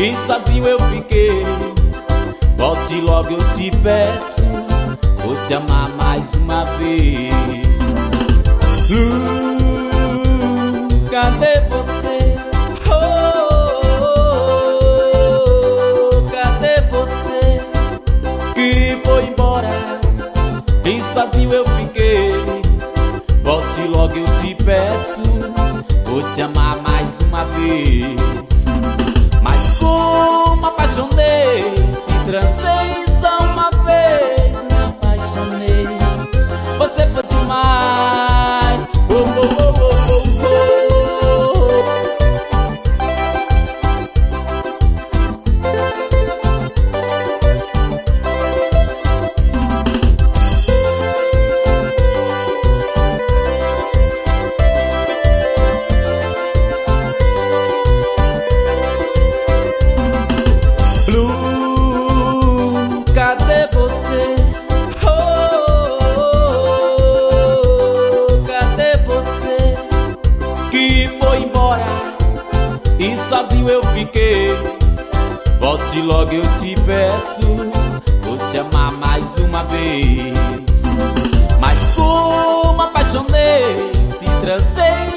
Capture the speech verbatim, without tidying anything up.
e sozinho eu fiquei. Volte logo, eu te peço, vou te amar mais uma vez. Lu, cadê você? Oh, oh, oh, cadê você? Que foi embora e sozinho eu fiquei. Volte logo, eu te peço, vou te amar mais uma vez. Mas como apaixonei, se transei só uma vez, me apaixonei. Você foi demais. Oh, oh, oh, oh, oh, oh. Cadê você? Oh, oh, oh, cadê você? Que foi embora e sozinho eu fiquei. Volte logo, eu te peço, vou te amar mais uma vez. Mas como apaixonei, se transei